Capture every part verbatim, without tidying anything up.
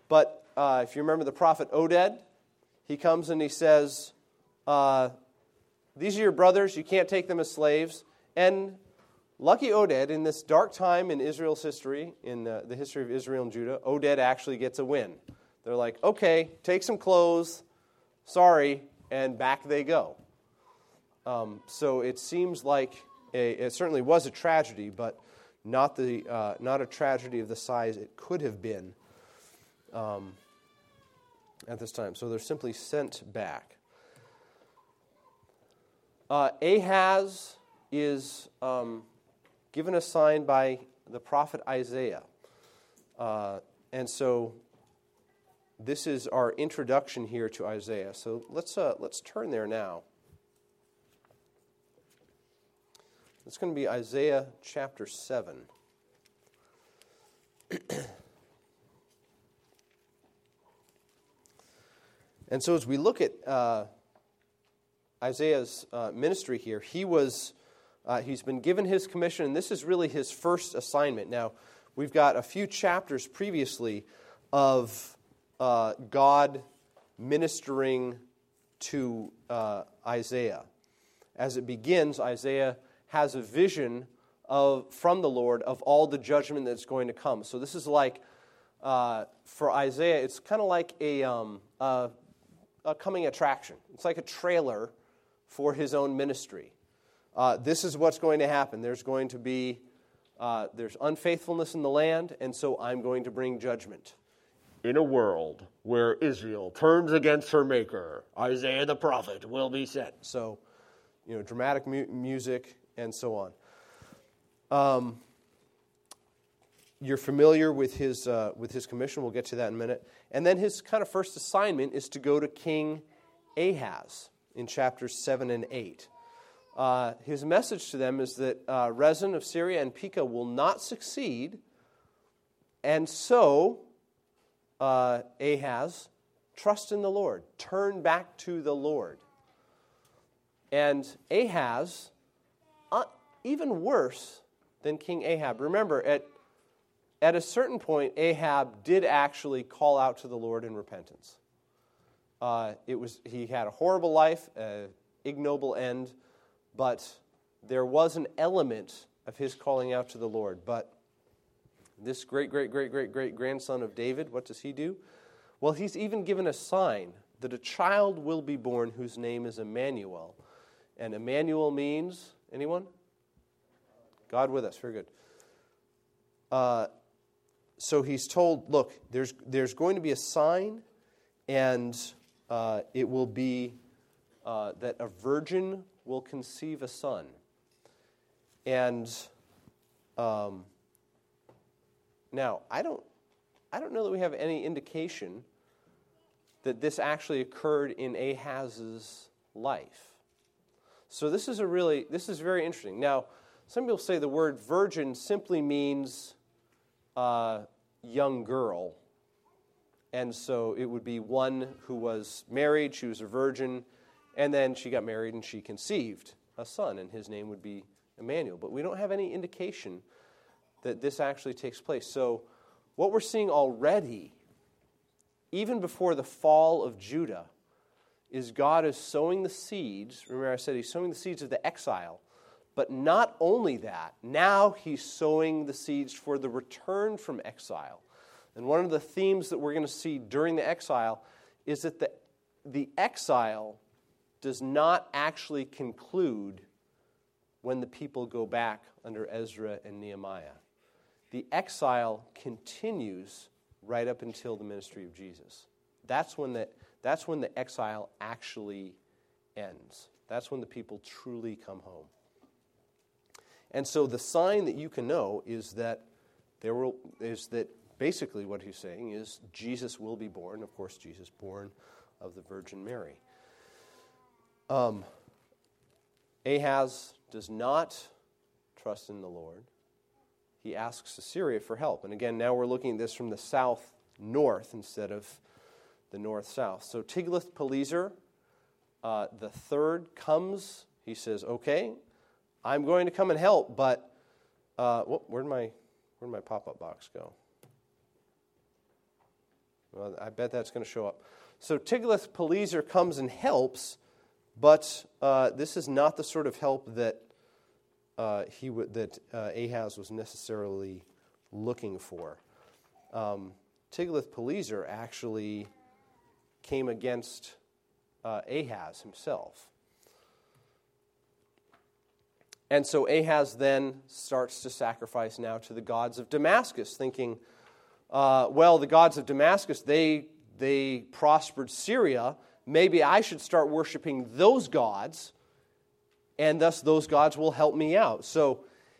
But uh, if you remember the prophet Oded, he comes and he says, uh, these are your brothers, you can't take them as slaves. And lucky Oded, in this dark time in Israel's history, in uh, the history of Israel and Judah, Oded actually gets a win. They're like, okay, take some clothes, sorry, and back they go. Um, so it seems like a, it certainly was a tragedy, but not the uh, not a tragedy of the size it could have been um, at this time. So they're simply sent back. Uh, Ahaz is um, given a sign by the prophet Isaiah. Uh, and so this is our introduction here to Isaiah. So let's uh, let's turn there now. It's going to be Isaiah chapter seven. And so as we look at uh, Isaiah's uh, ministry here, he was uh, he's been given his commission, and this is really his first assignment. Now, we've got a few chapters previously of uh, God ministering to uh, Isaiah. As it begins, Isaiah has a vision of from the Lord of all the judgment that's going to come. So this is like, uh, for Isaiah, it's kind of like a, um, a, a coming attraction. It's like a trailer for his own ministry. Uh, this is what's going to happen. There's going to be, uh, there's unfaithfulness in the land, and so I'm going to bring judgment. In a world where Israel turns against her maker, Isaiah the prophet will be sent. So, you know, dramatic mu- music and so on. Um, you're familiar with his uh, with his commission. We'll get to that in a minute. And then his kind of first assignment is to go to King Ahaz in chapters seven and eight. Uh, his message to them is that uh, Rezin of Syria and Pekah will not succeed, and so uh, Ahaz, trust in the Lord, turn back to the Lord. And Ahaz, uh, even worse than King Ahab. Remember, at, at a certain point, Ahab did actually call out to the Lord in repentance. Uh, it was he had a horrible life, an ignoble end, but there was an element of his calling out to the Lord. But this great, great, great, great, great grandson of David, what does he do? Well, he's even given a sign that a child will be born whose name is Emmanuel. And Emmanuel means, anyone? God with us, very good. Uh, so he's told, look, there's there's going to be a sign, and uh, it will be uh, that a virgin will conceive a son. And um, now, I don't, I don't know that we have any indication that this actually occurred in Ahaz's life. So this is a really, this is very interesting. Now, some people say the word virgin simply means uh, young girl. And so it would be one who was married, she was a virgin, and then she got married and she conceived a son, and his name would be Emmanuel. But we don't have any indication that this actually takes place. So what we're seeing already, even before the fall of Judah, is God is sowing the seeds. Remember I said he's sowing the seeds of the exile. But not only that, now he's sowing the seeds for the return from exile. And one of the themes that we're going to see during the exile is that the, the exile does not actually conclude when the people go back under Ezra and Nehemiah. The exile continues right up until the ministry of Jesus. That's when the, that's when the exile actually ends. That's when the people truly come home. And so the sign that you can know is that there will is that basically what he's saying is Jesus will be born. Of course, Jesus born of the Virgin Mary. Um, Ahaz does not trust in the Lord. He asks Assyria for help. And again, now we're looking at this from the south north instead of the north-south. So Tiglath-Pileser, uh, the third, comes. He says, okay, I'm going to come and help, but uh, whoop, where'd my where'd my pop-up box go? Well, I bet that's going to show up. So Tiglath-Pileser comes and helps, but uh, this is not the sort of help that uh, he w- that uh, Ahaz was necessarily looking for. Um, Tiglath-Pileser actually came against uh, Ahaz himself. And so Ahaz then starts to sacrifice now to the gods of Damascus, thinking, uh, well, the gods of Damascus, they they prospered Syria. Maybe I should start worshiping those gods, and thus those gods will help me out. So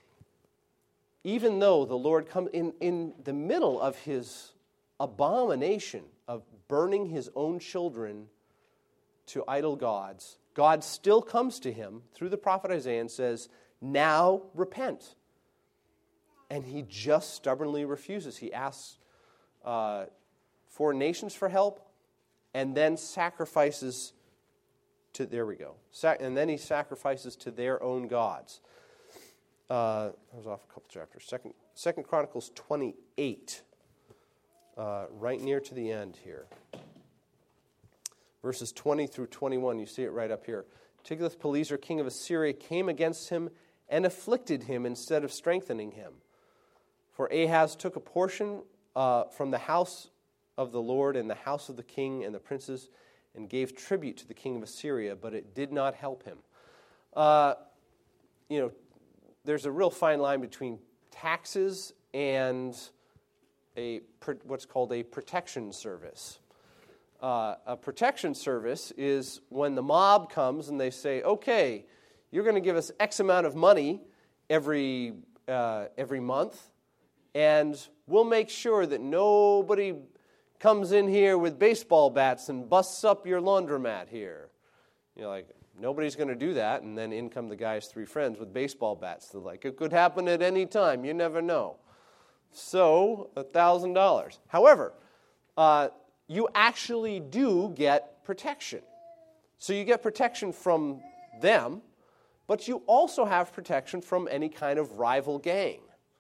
even though the Lord comes in, in the middle of his abomination of burning his own children to idol gods, God still comes to him through the prophet Isaiah and says, now repent. And he just stubbornly refuses. He asks uh, foreign nations for help and then sacrifices to, there we go, Sac- and then he sacrifices to their own gods. Uh, I was off a couple chapters. Second, Second Chronicles twenty-eight, uh, right near to the end here. Verses twenty through twenty-one, you see it right up here. Tiglath-Pileser, king of Assyria, came against him and afflicted him instead of strengthening him. For Ahaz took a portion uh, from the house of the Lord and the house of the king and the princes and gave tribute to the king of Assyria, but it did not help him. Uh, you know, there's a real fine line between taxes and a what's called a protection service. Uh, a protection service is when the mob comes and they say, okay, you're going to give us X amount of money every uh, every month, and we'll make sure that nobody comes in here with baseball bats and busts up your laundromat here. You're like, nobody's going to do that, and then in come the guy's three friends with baseball bats. They're like, it could happen at any time. You never know. So, one thousand dollars. However, uh, you actually do get protection. So you get protection from them, but you also have protection from any kind of rival gang.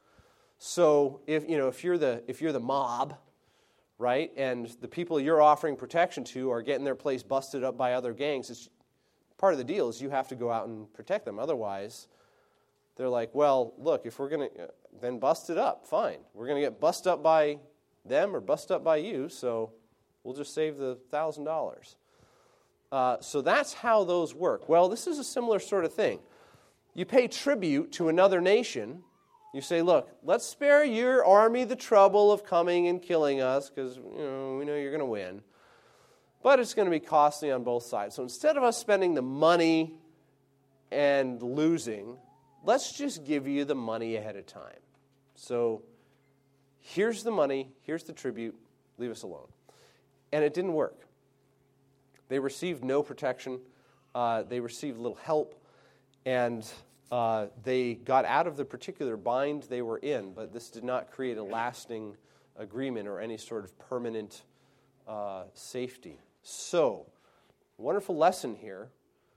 So if you know if you're the if you're the mob, right, and the people you're offering protection to are getting their place busted up by other gangs, it's part of the deal is you have to go out and protect them. Otherwise, they're like, well, look, if we're going to then bust it up, fine. We're going to get busted up by them or bust up by you, so we'll just save the one thousand dollars. Uh, so that's how those work. Well, this is a similar sort of thing. You pay tribute to another nation. You say, look, let's spare your army the trouble of coming and killing us because you know, we know you're going to win. But it's going to be costly on both sides. So instead of us spending the money and losing, let's just give you the money ahead of time. So here's the money, here's the tribute, leave us alone. And it didn't work. They received no protection. Uh, they received little help. And uh, they got out of the particular bind they were in, but this did not create a lasting agreement or any sort of permanent uh, safety. So, wonderful lesson here.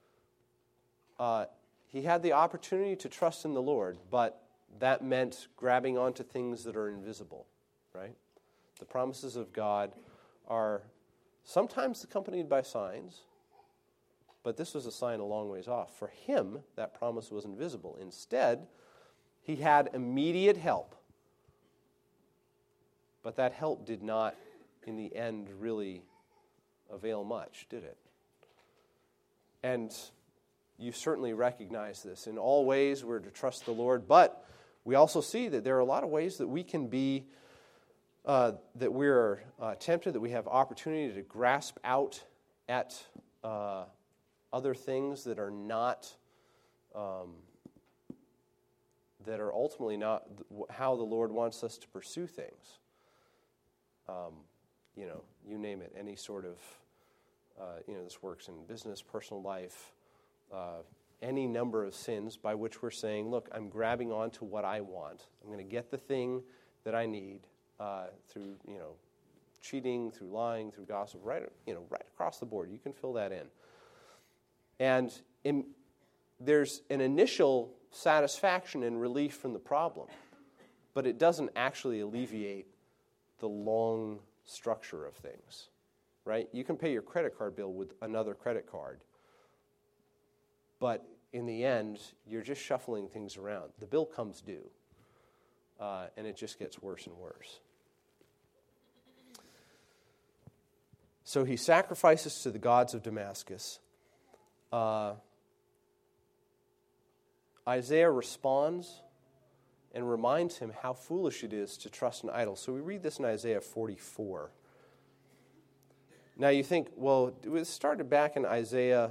Uh, he had the opportunity to trust in the Lord, but that meant grabbing onto things that are invisible, right? The promises of God are sometimes accompanied by signs, but this was a sign a long ways off. For him, that promise was invisible. Instead, he had immediate help, but that help did not, in the end, really avail much, did it? And you certainly recognize this. In all ways, we're to trust the Lord, but we also see that there are a lot of ways that we can be, uh, that we're uh, tempted, that we have opportunity to grasp out at uh, other things that are not, um, that are ultimately not how the Lord wants us to pursue things. Um, you know, you name it, any sort of, uh, you know, this works in business, personal life, uh, any number of sins by which we're saying, look, I'm grabbing onto what I want. I'm going to get the thing that I need uh, through, you know, cheating, through lying, through gossip, right, you know, right across the board. You can fill that in. And in, there's an initial satisfaction and relief from the problem, but it doesn't actually alleviate the long structure of things, right? You can pay your credit card bill with another credit card, but in the end, you're just shuffling things around. The bill comes due, uh, and it just gets worse and worse. So he sacrifices to the gods of Damascus. Uh, Isaiah responds and reminds him how foolish it is to trust an idol. So we read this in Isaiah forty-four. Now you think, well, it started back in Isaiah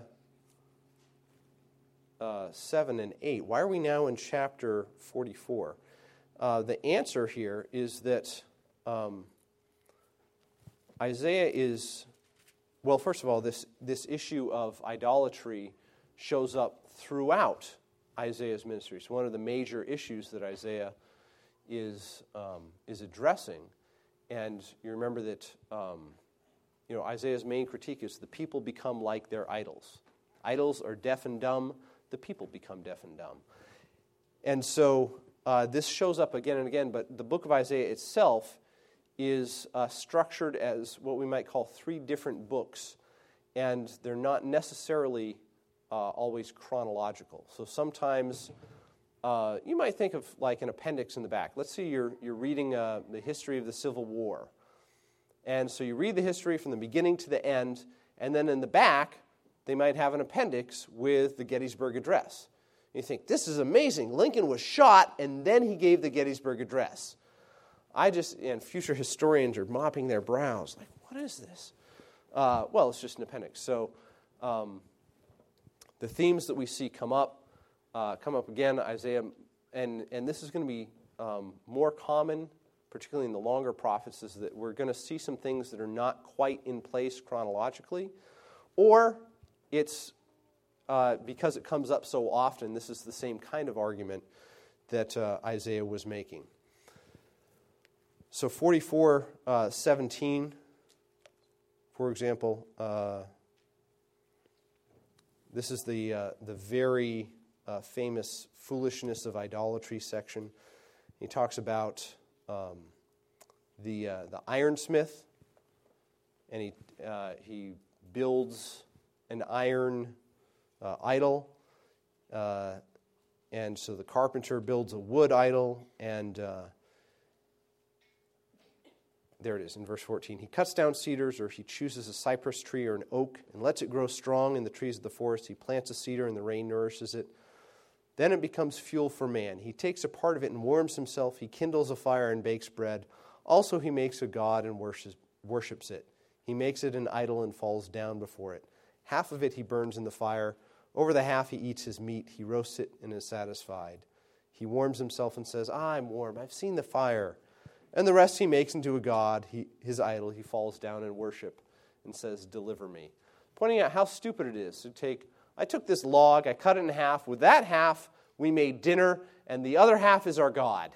uh, seven and eight. Why are we now in chapter forty-four? Uh, the answer here is that um, Isaiah is, well, first of all, this, this issue of idolatry shows up throughout Isaiah's ministry. It's one of the major issues that Isaiah is um, is addressing. And you remember that um, you know Isaiah's main critique is the people become like their idols. Idols are deaf and dumb. The people become deaf and dumb. And so uh, this shows up again and again, but the book of Isaiah itself is uh, structured as what we might call three different books, and they're not necessarily Uh, always chronological. So sometimes uh, you might think of like an appendix in the back. Let's say you're you're reading uh, the history of the Civil War. And so you read the history from the beginning to the end, and then in the back, they might have an appendix with the Gettysburg Address. And you think, this is amazing. Lincoln was shot, and then he gave the Gettysburg Address. I just, and future historians are mopping their brows, like, what is this? Uh, well, it's just an appendix. So, um, the themes that we see come up, uh, come up again, Isaiah, and, and this is going to be um, more common, particularly in the longer prophets, is that we're going to see some things that are not quite in place chronologically, or it's uh, because it comes up so often, this is the same kind of argument that uh, Isaiah was making. So forty-four seventeen, for example, uh, this is the uh, the very uh, famous foolishness of idolatry section. He talks about um, the uh, the ironsmith, and he uh, he builds an iron uh, idol, uh, and so the carpenter builds a wood idol, and uh, there it is in verse fourteen. He cuts down cedars, or he chooses a cypress tree or an oak and lets it grow strong in the trees of the forest. He plants a cedar and the rain nourishes it. Then it becomes fuel for man. He takes a part of it and warms himself. He kindles a fire and bakes bread. Also he makes a god and worships, worships it. He makes it an idol and falls down before it. Half of it he burns in the fire. Over the half he eats his meat. He roasts it and is satisfied. He warms himself and says, ah, I'm warm. I've seen the fire. And the rest he makes into a god, he, his idol. He falls down in worship and says, deliver me. Pointing out how stupid it is to take, I took this log, I cut it in half. With that half, we made dinner, and the other half is our God.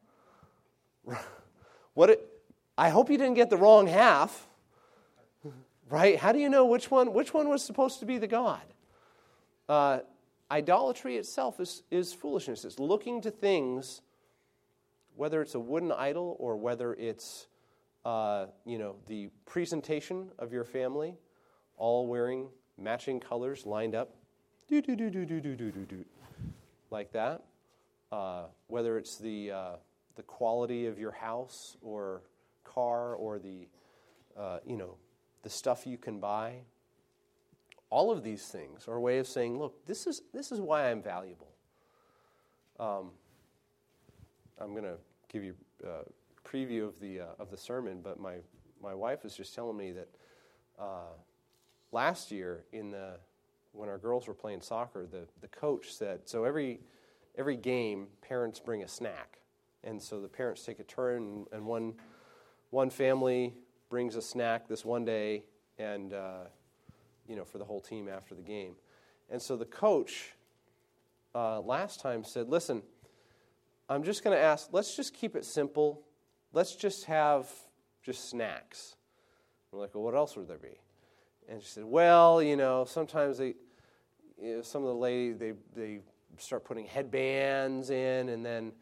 What? It, I hope you didn't get the wrong half, right? How do you know which one, which one was supposed to be the God? Uh, idolatry itself is, is foolishness. It's looking to things, whether it's a wooden idol or whether it's, uh, you know, the presentation of your family, all wearing matching colors lined up, do do do do do do do do do, like that. Uh, whether it's the uh, the quality of your house or car or the, uh, you know, the stuff you can buy. All of these things are a way of saying, look, this is this is why I'm valuable. Um, I'm going to give you a preview of the uh, of the sermon, but my, my wife was just telling me that uh, last year in the when our girls were playing soccer, the, the coach said, so every every game, parents bring a snack, and so the parents take a turn, and, and one one family brings a snack this one day, and uh, you know, for the whole team after the game, and so the coach uh, last time said, listen, I'm just going to ask, let's just keep it simple. Let's just have just snacks. We're like, well, what else would there be? And she said, well, you know, sometimes they, you know, some of the ladies, they, they start putting headbands in, and then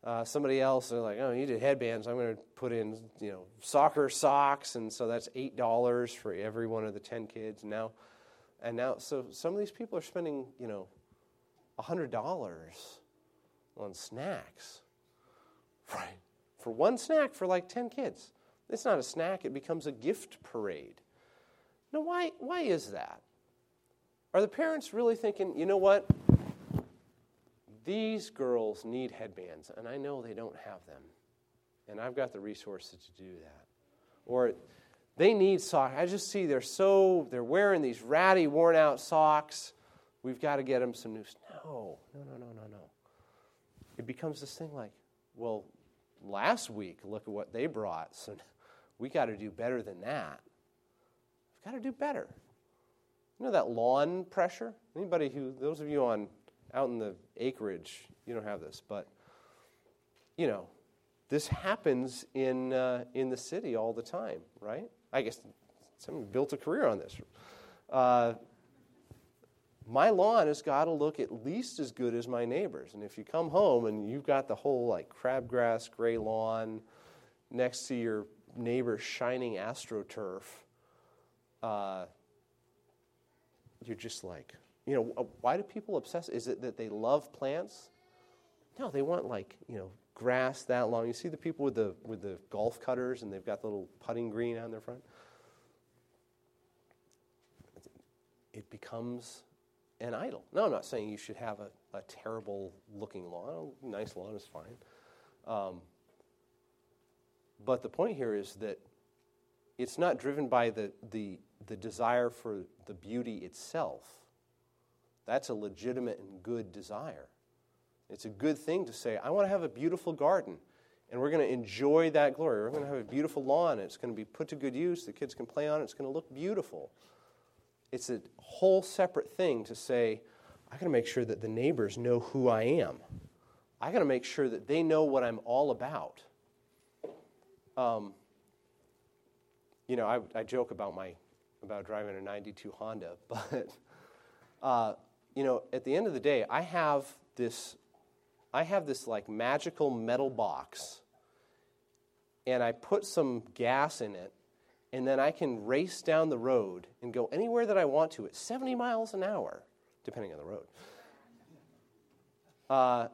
Uh, somebody else, they're like, oh, you did headbands. I'm going to put in, you know, soccer socks, and so that's eight dollars for every one of the ten kids. And now, and now, so some of these people are spending, you know, one hundred dollars on snacks, right? For one snack for like ten kids. It's not a snack. It becomes a gift parade. Now, why, why is that? Are the parents really thinking, you know what? These girls need headbands, and I know they don't have them, and I've got the resources to do that. Or they need socks. I just see they're so, they're wearing these ratty, worn-out socks. We've got to get them some new. No, no, no, no, no, no. It becomes this thing like, well, last week, look at what they brought, so we got to do better than that. We've got to do better. You know that lawn pressure? Anybody who, those of you on out in the acreage, you don't have this, but, you know, this happens in uh, in the city all the time, right? I guess someone built a career on this. Uh, my lawn has got to look at least as good as my neighbor's. And if you come home and you've got the whole, like, crabgrass gray lawn next to your neighbor's shining AstroTurf, uh, you're just like, you know, why do people obsess? Is it that they love plants? No, they want, like, you know, grass that long. You see the people with the with the golf cutters, and they've got the little putting green out in their front? It becomes an idol. No, I'm not saying you should have a, a terrible-looking lawn. A nice lawn is fine. Um, but the point here is that it's not driven by the the the desire for the beauty itself. That's a legitimate and good desire. It's a good thing to say, I want to have a beautiful garden, and we're going to enjoy that glory. We're going to have a beautiful lawn. It's going to be put to good use. The kids can play on it. It's going to look beautiful. It's a whole separate thing to say, I got to make sure that the neighbors know who I am. I got to make sure that they know what I'm all about. Um, you know, I, I joke about my about driving a ninety-two Honda, but uh, you know, at the end of the day, I have this, I have this like magical metal box, and I put some gas in it, and then I can race down the road and go anywhere that I want to at seventy miles an hour, depending on the road. Uh,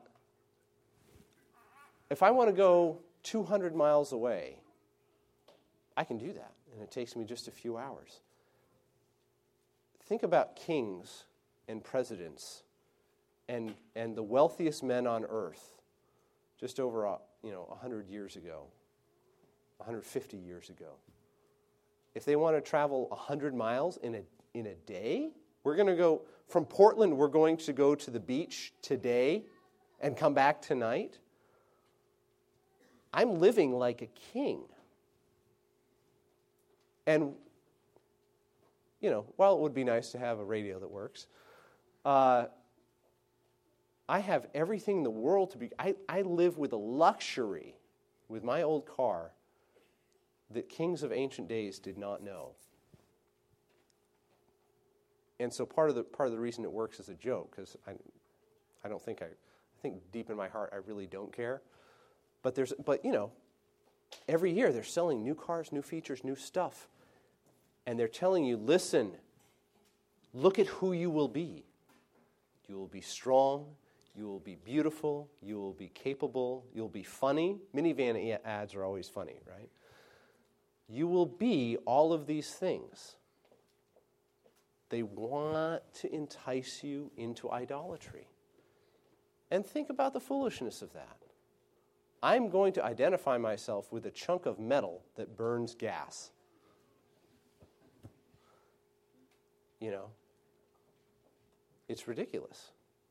if I want to go two hundred miles away, I can do that, and it takes me just a few hours. Think about kings and presidents and and the wealthiest men on earth just over a, you know one hundred years ago, one hundred fifty years ago. If they want to travel one hundred miles in a in a day, we're going to go from Portland, we're going to go to the beach today and come back tonight. I'm living like a king. And you know, while it would be nice to have a radio that works, uh, I have everything in the world to be. I, I live with a luxury with my old car that kings of ancient days did not know. And so part of the part of the reason it works is a joke, because I, I don't think I, I think deep in my heart I really don't care. But there's, but you know, every year they're selling new cars, new features, new stuff. And they're telling you, listen, look at who you will be. You will be strong, you will be beautiful, you will be capable, you'll be funny. Minivan ads are always funny, right? You will be all of these things. They want to entice you into idolatry. And think about the foolishness of that. I'm going to identify myself with a chunk of metal that burns gas. You know, it's ridiculous.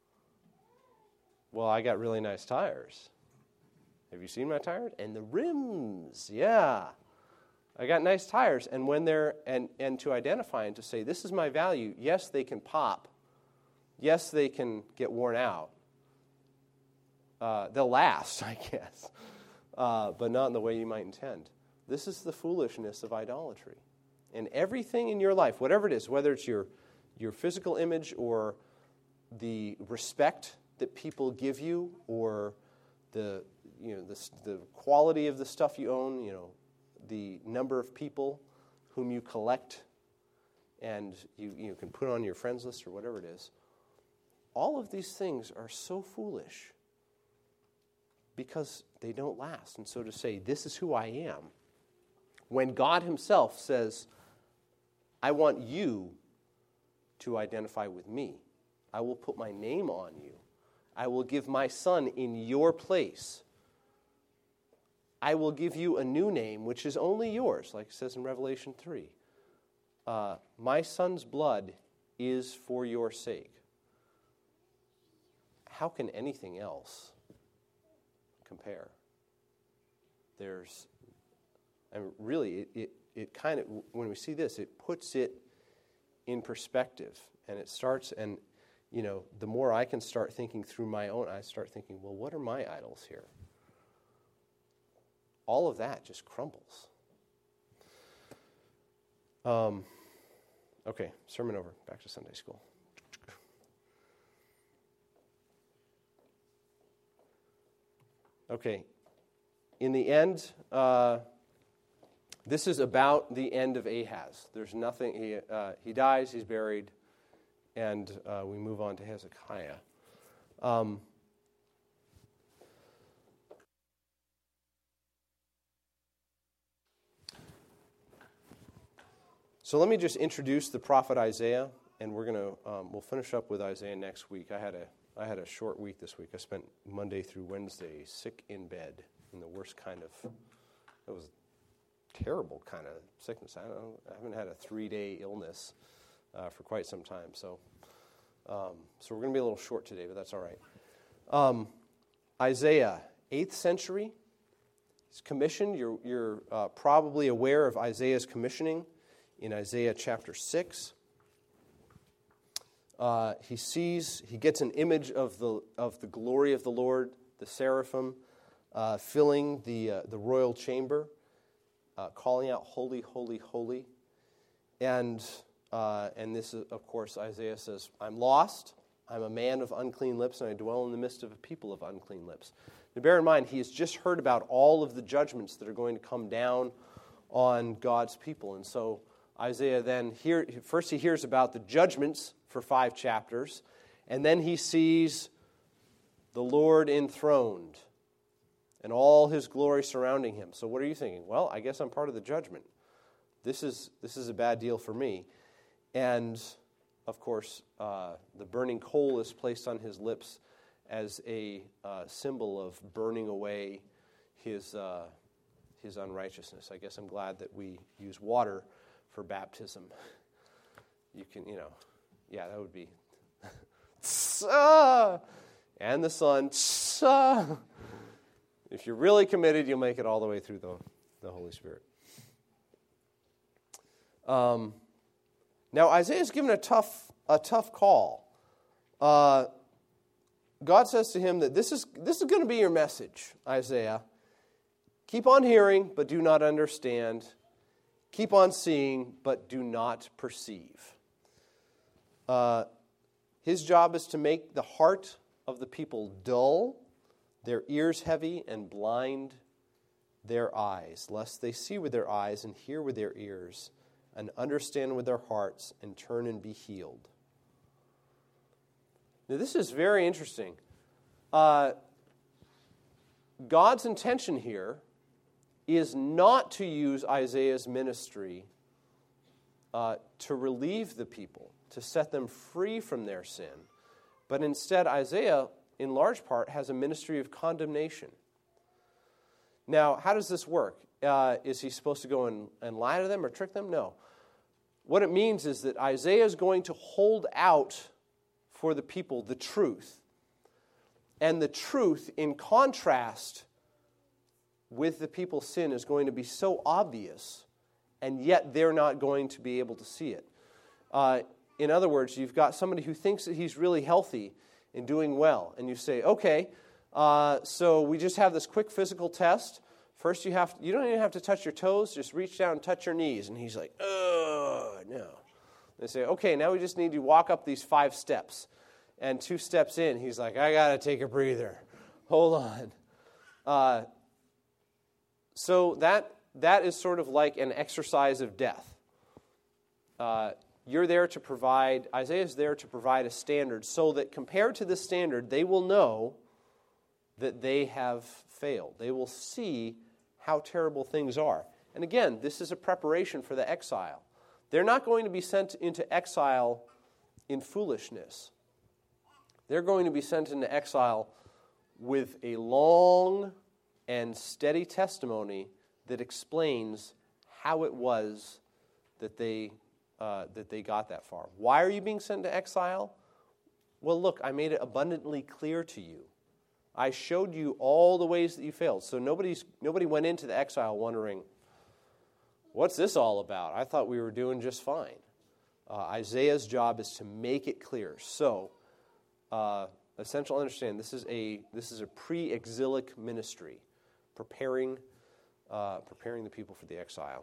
Well, I got really nice tires. Have you seen my tires? And the rims, yeah. I got nice tires. And when they're, and, and to identify and to say, this is my value, yes, they can pop. Yes, they can get worn out. Uh, they'll last, I guess, uh, but not in the way you might intend. This is the foolishness of idolatry. And everything in your life, whatever it is, whether it's your, your physical image or the respect that people give you or the you know, the, the quality of the stuff you own, you know, the number of people whom you collect and you, you can put on your friends list or whatever it is. All of these things are so foolish because they don't last. And so to say, this is who I am, when God himself says, I want you to identify with me. I will put my name on you. I will give my son in your place. I will give you a new name, which is only yours, like it says in Revelation three. Uh, my son's blood is for your sake. How can anything else compare? There's, and really, it, it, it kind of, when we see this, it puts it in perspective. And it starts, and, you know, the more I can start thinking through my own, I start thinking, well, what are my idols here? All of that just crumbles. Um, okay, sermon over. Back to Sunday school. Okay, in the end, uh, this is about the end of Ahaz. There's nothing, he, uh, he dies, he's buried, and uh, we move on to Hezekiah. Um, so let me just introduce the prophet Isaiah, and we're gonna um, we'll finish up with Isaiah next week. I had a I had a short week this week. I spent Monday through Wednesday sick in bed in the worst kind of, it was terrible kind of sickness. I don't know, I haven't had a three-day illness uh, for quite some time. So um, so we're going to be a little short today, but that's all right. Um, Isaiah, eighth century. He's commissioned. You're, you're uh, probably aware of Isaiah's commissioning in Isaiah chapter six. Uh, he sees, he gets an image of the of the glory of the Lord, the seraphim, uh, filling the uh, the royal chamber, uh, calling out, "Holy, holy, holy," and uh, and this is, of course, Isaiah says, "I'm lost. I'm a man of unclean lips, and I dwell in the midst of a people of unclean lips." Now, bear in mind, he has just heard about all of the judgments that are going to come down on God's people, and so Isaiah then hear first he hears about the judgments for five chapters, and then he sees the Lord enthroned and all his glory surrounding him. So what are you thinking? Well, I guess I'm part of the judgment. This is this is a bad deal for me. And, of course, uh, the burning coal is placed on his lips as a uh, symbol of burning away his uh, his unrighteousness. I guess I'm glad that we use water for baptism. You can, you know, yeah, that would be. And the sun. If you're really committed, you'll make it all the way through the, the Holy Spirit. Um, now, Isaiah's given a tough a tough call. Uh, God says to him that this is this is going to be your message, Isaiah. Keep on hearing, but do not understand. Keep on seeing, but do not perceive. Uh, his job is to make the heart of the people dull, their ears heavy, and blind their eyes, lest they see with their eyes and hear with their ears and understand with their hearts and turn and be healed. Now, this is very interesting. Uh, God's intention here is not to use Isaiah's ministry uh, to relieve the people, to set them free from their sin. But instead, Isaiah, in large part, has a ministry of condemnation. Now, how does this work? Uh, is he supposed to go and, and lie to them or trick them? No. What it means is that Isaiah is going to hold out for the people the truth. And the truth, in contrast with the people's sin, is going to be so obvious, and yet they're not going to be able to see it. Uh, in other words, you've got somebody who thinks that he's really healthy and doing well, and you say, okay, uh, so we just have this quick physical test. First, you have to, you don't even have to touch your toes, just reach down and touch your knees. And he's like, oh, no. They say, okay, now we just need to walk up these five steps. And two steps in, he's like, I got to take a breather. Hold on. Uh, so that that is sort of like an exercise of death. Uh, you're there to provide, Isaiah is there to provide a standard so that compared to this standard, they will know that they have failed. They will see how terrible things are. And again, this is a preparation for the exile. They're not going to be sent into exile in foolishness. They're going to be sent into exile with a long and steady testimony that explains how it was that they uh, that they got that far. Why are you being sent into exile? Well, look, I made it abundantly clear to you. I showed you all the ways that you failed. So nobody's nobody went into the exile wondering, what's this all about? I thought we were doing just fine. Uh, Isaiah's job is to make it clear. So, uh, essential to understand, this is a this is a pre-exilic ministry, preparing uh, preparing the people for the exile.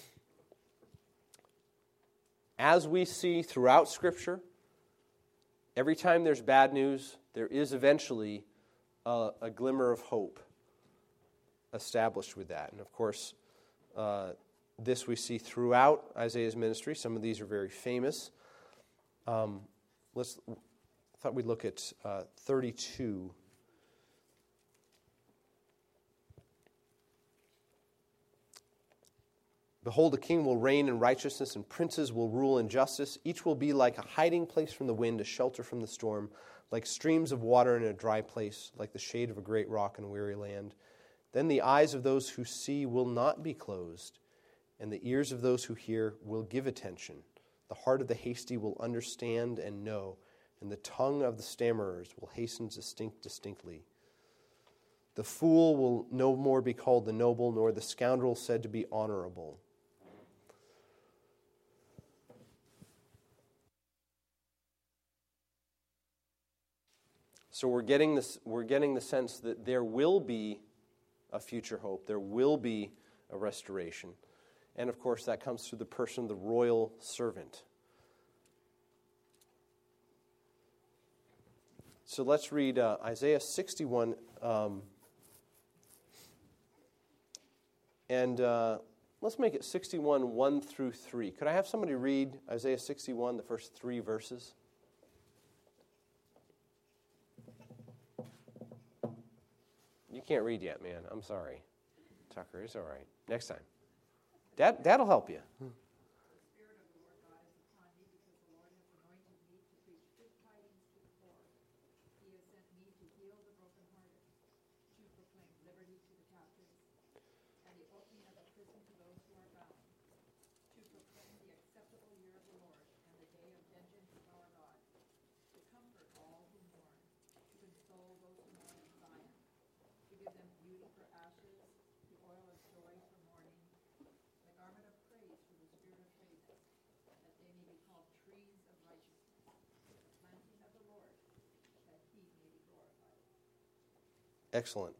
As we see throughout Scripture, every time there's bad news, there is eventually a, a glimmer of hope established with that. And of course, uh, this we see throughout Isaiah's ministry. Some of these are very famous. Um, let's. I thought we'd look at uh, thirty-two. Behold, a king will reign in righteousness, and princes will rule in justice. Each will be like a hiding place from the wind, a shelter from the storm, like streams of water in a dry place, like the shade of a great rock in a weary land. Then the eyes of those who see will not be closed, and the ears of those who hear will give attention. The heart of the hasty will understand and know, and the tongue of the stammerers will hasten to stink distinctly. The fool will no more be called the noble, nor the scoundrel said to be honorable. So we're getting this. We're getting the sense that there will be a future hope. There will be a restoration. And of course, that comes through the person of the royal servant. So let's read uh, Isaiah sixty-one. Um, and uh, let's make it sixty-one, one through three. Could I have somebody read Isaiah sixty-one, the first three verses? You can't read yet, man. I'm sorry. Tucker, it's all right. Next time. That, that'll help you. The Spirit of the Lord God is upon me, because the Lord has anointed me to preach good tidings to the poor. He has sent me to heal the brokenhearted, to proclaim liberty to the captives, and the opening of the prison to those who are bound, to proclaim the acceptable year of the Lord and the day of vengeance of our God, to comfort all who mourn, to console those who mourn in Zion, to give them beauty for ashes, the oil of joy for mourning, the garment of praise for the spirit of heaviness, that they may be called trees of righteousness, the planting of the Lord, that he may be glorified. Excellent.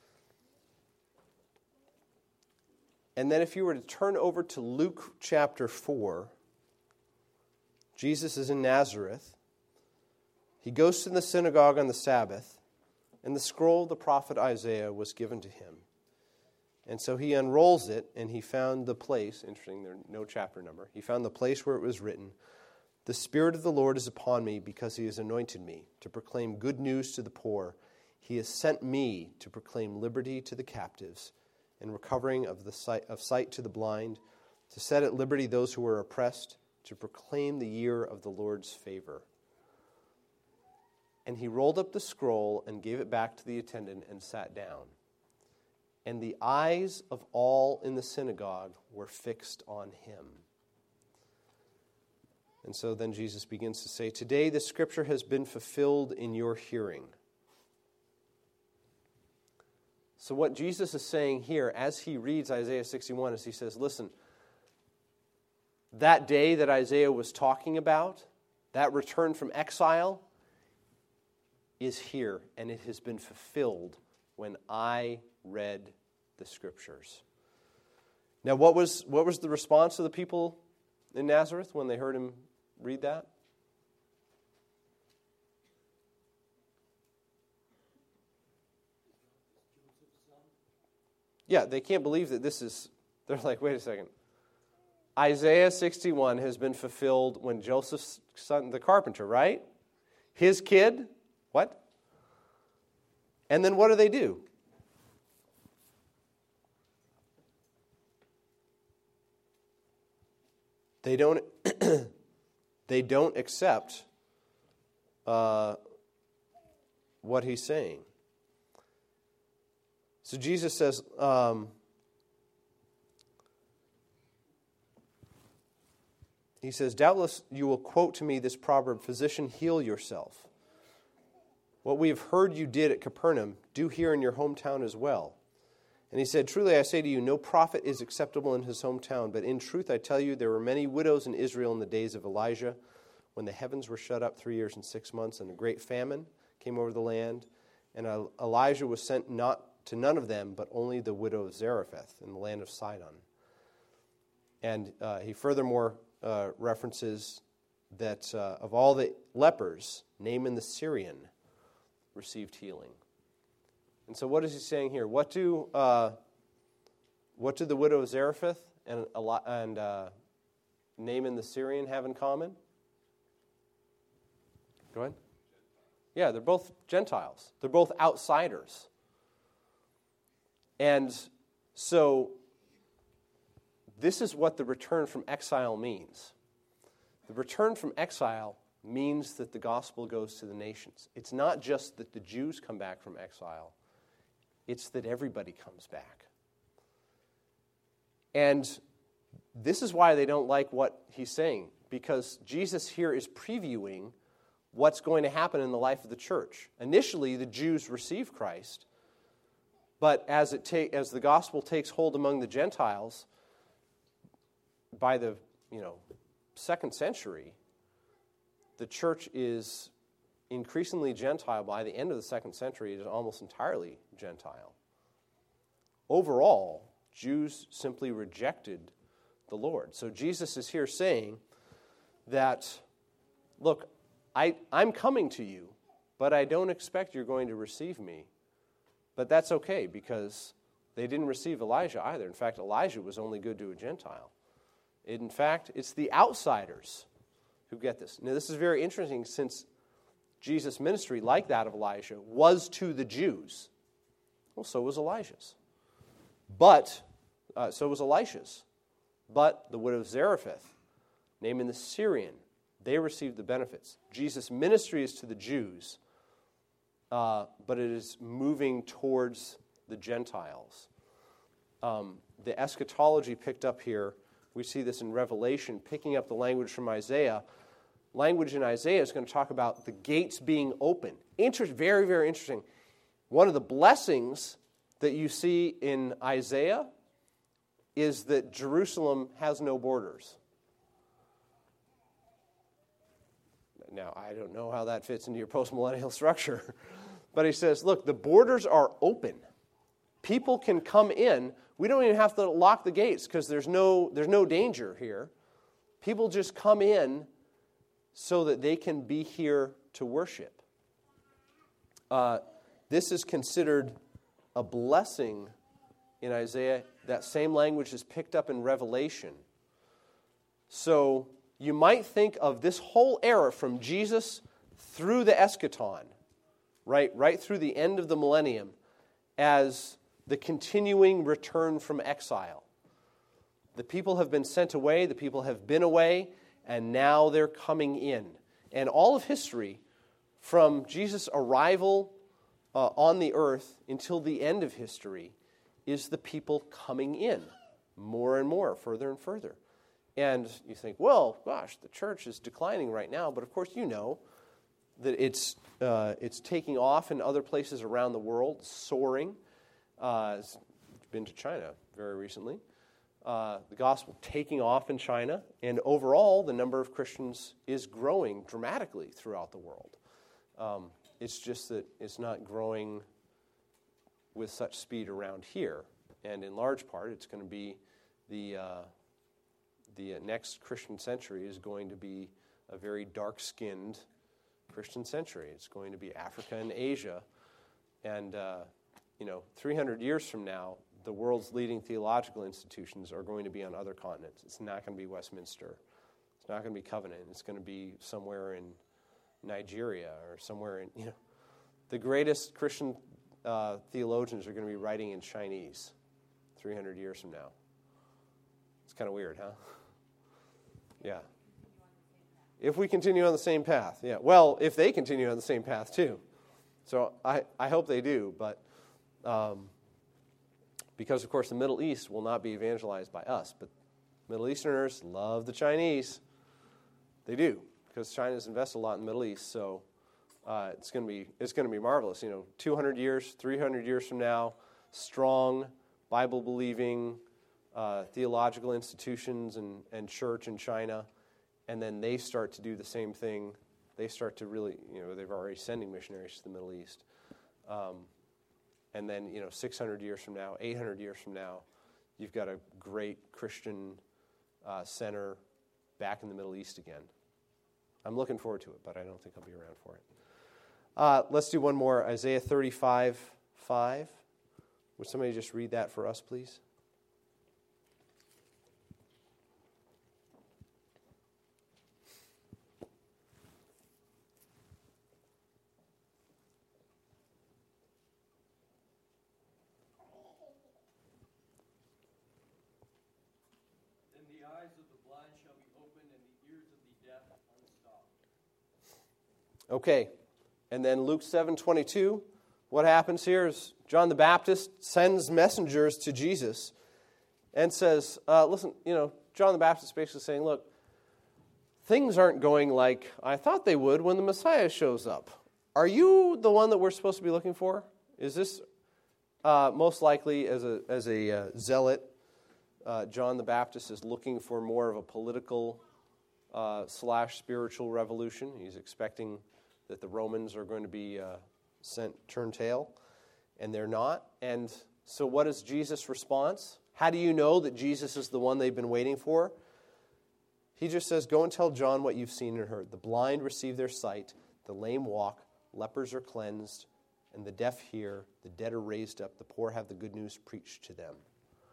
And then if you were to turn over to Luke chapter four, Jesus is in Nazareth. He goes to the synagogue on the Sabbath, and the scroll of the prophet Isaiah was given to him. And so he unrolls it, and he found the place, interesting, there's no chapter number, he found the place where it was written, "The Spirit of the Lord is upon me, because he has anointed me to proclaim good news to the poor. He has sent me to proclaim liberty to the captives, and recovering of the sight, of sight to the blind, to set at liberty those who are oppressed, to proclaim the year of the Lord's favor." And he rolled up the scroll and gave it back to the attendant and sat down. And the eyes of all in the synagogue were fixed on him. And so then Jesus begins to say, "Today the scripture has been fulfilled in your hearing." So what Jesus is saying here as he reads Isaiah sixty-one is he says, listen, that day that Isaiah was talking about, that return from exile, is here, and it has been fulfilled when I read the Scriptures. Now, what was what was the response of the people in Nazareth when they heard him read that? Yeah, they can't believe that this is, they're like, wait a second. Isaiah sixty-one has been fulfilled when Joseph's son, the carpenter, right? His kid, what? And then what do they do? They don't, they don't accept uh, what he's saying. So Jesus says, um, he says, doubtless you will quote to me this proverb, physician, heal yourself. What we have heard you did at Capernaum, do here in your hometown as well. And he said, truly I say to you, no prophet is acceptable in his hometown. But in truth I tell you, there were many widows in Israel in the days of Elijah, when the heavens were shut up three years and six months, and a great famine came over the land. And Elijah was sent not to none of them, but only the widow of Zarephath in the land of Sidon. And uh, he furthermore uh, references that uh, of all the lepers, Naaman the Syrian received healing. And so what is he saying here? What do uh, what do the widow of Zarephath and, and uh, Naaman the Syrian have in common? Go ahead. Yeah, they're both Gentiles. They're both outsiders. And so this is what the return from exile means. The return from exile means that the gospel goes to the nations. It's not just that the Jews come back from exile. It's that everybody comes back. And this is why they don't like what he's saying, because Jesus here is previewing what's going to happen in the life of the church. Initially, the Jews receive Christ, but as it ta- as the gospel takes hold among the Gentiles, by the you know second century, the church is increasingly Gentile. By the end of the second century, it is almost entirely Gentile. Overall, Jews simply rejected the Lord. So Jesus is here saying that, look, I, I'm coming to you, but I don't expect you're going to receive me. But that's okay, because they didn't receive Elijah either. In fact, Elijah was only good to a Gentile. In fact, it's the outsiders who get this. Now, this is very interesting, since Jesus' ministry, like that of Elijah, was to the Jews. Well, so was Elijah's. But, uh, so was Elisha's. But the widow of Zarephath, Naaman the Syrian, they received the benefits. Jesus' ministry is to the Jews, uh, but it is moving towards the Gentiles. Um, the eschatology picked up here, we see this in Revelation, picking up the language from Isaiah. Language in Isaiah is going to talk about the gates being open. Inter- very, very interesting. One of the blessings that you see in Isaiah is that Jerusalem has no borders. Now, I don't know how that fits into your postmillennial structure, but he says, look, the borders are open. People can come in. We don't even have to lock the gates, because there's no, there's no danger here. People just come in so that they can be here to worship. Uh, this is considered a blessing in Isaiah. That same language is picked up in Revelation. So you might think of this whole era from Jesus through the eschaton, right, right through the end of the millennium, as the continuing return from exile. The people have been sent away, the people have been away, and now they're coming in. And all of history, from Jesus' arrival uh, on the earth until the end of history, is the people coming in more and more, further and further. And you think, well, gosh, the church is declining right now. But of course, you know that it's uh, it's taking off in other places around the world, soaring. Uh, it's been to China very recently. Uh, the gospel taking off in China, and overall the number of Christians is growing dramatically throughout the world. Um, it's just that it's not growing with such speed around here, and in large part it's going to be the uh, the next Christian century is going to be a very dark-skinned Christian century. It's going to be Africa and Asia, and uh, you know, three hundred years from now, the world's leading theological institutions are going to be on other continents. It's not going to be Westminster. It's not going to be Covenant. It's going to be somewhere in Nigeria or somewhere in, you know, the greatest Christian uh, theologians are going to be writing in Chinese three hundred years from now. It's kind of weird, huh? Yeah. If we continue on the same path, yeah. Well, if they continue on the same path too. So I, I hope they do, but um, because, of course, the Middle East will not be evangelized by us, but Middle Easterners love the Chinese. They do, because China's invested a lot in the Middle East, so uh, it's going to be it's going to be marvelous. You know, two hundred years, three hundred years from now, strong, Bible-believing, uh, theological institutions and, and church in China, and then they start to do the same thing. They start to really, you know, they're already sending missionaries to the Middle East. Um, and then, you know, six hundred years from now, eight hundred years from now, you've got a great Christian uh, center back in the Middle East again. I'm looking forward to it, but I don't think I'll be around for it. Uh, let's do one more, Isaiah thirty-five five. Would somebody just read that for us, please? Okay, and then Luke seven twenty-two, what happens here is John the Baptist sends messengers to Jesus and says, uh, listen, you know, John the Baptist is basically saying, look, things aren't going like I thought they would when the Messiah shows up. Are you the one that we're supposed to be looking for? Is this uh, most likely as a, as a uh, zealot, uh, John the Baptist is looking for more of a political uh, slash spiritual revolution. He's expecting that the Romans are going to be uh, sent turn tail, and they're not. And so what is Jesus' response? How do you know that Jesus is the one they've been waiting for? He just says, go and tell John what you've seen and heard. The blind receive their sight, the lame walk, lepers are cleansed, and the deaf hear, the dead are raised up, the poor have the good news preached to them.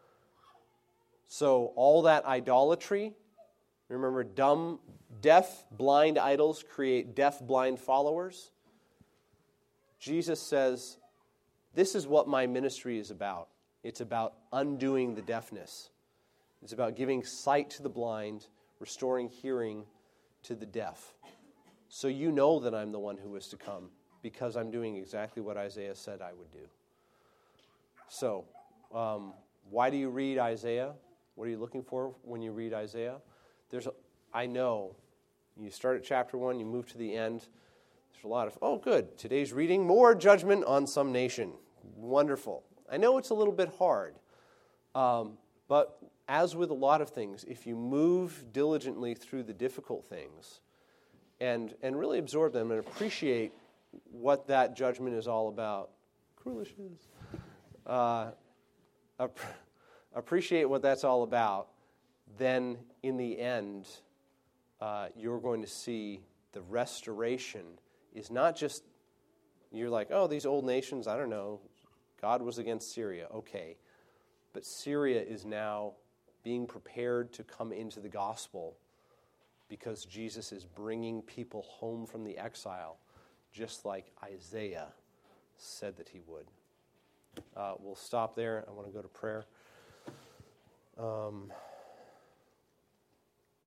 So all that idolatry, remember, dumb, deaf, blind idols create deaf, blind followers. Jesus says, this is what my ministry is about. It's about undoing the deafness. It's about giving sight to the blind, restoring hearing to the deaf. So you know that I'm the one who is to come, because I'm doing exactly what Isaiah said I would do. So, um, why do you read Isaiah? What are you looking for when you read Isaiah? There's, a, I know, you start at chapter one, you move to the end. There's a lot of, oh, good, today's reading, more judgment on some nation. Wonderful. I know it's a little bit hard, um, but as with a lot of things, if you move diligently through the difficult things and and really absorb them and appreciate what that judgment is all about, Krulish is, uh, ap- appreciate what that's all about, then in the end, uh, you're going to see the restoration is not just, you're like, oh, these old nations, I don't know, God was against Syria, okay. But Syria is now being prepared to come into the gospel because Jesus is bringing people home from the exile, just like Isaiah said that he would. Uh, we'll stop there. I want to go to prayer. Um...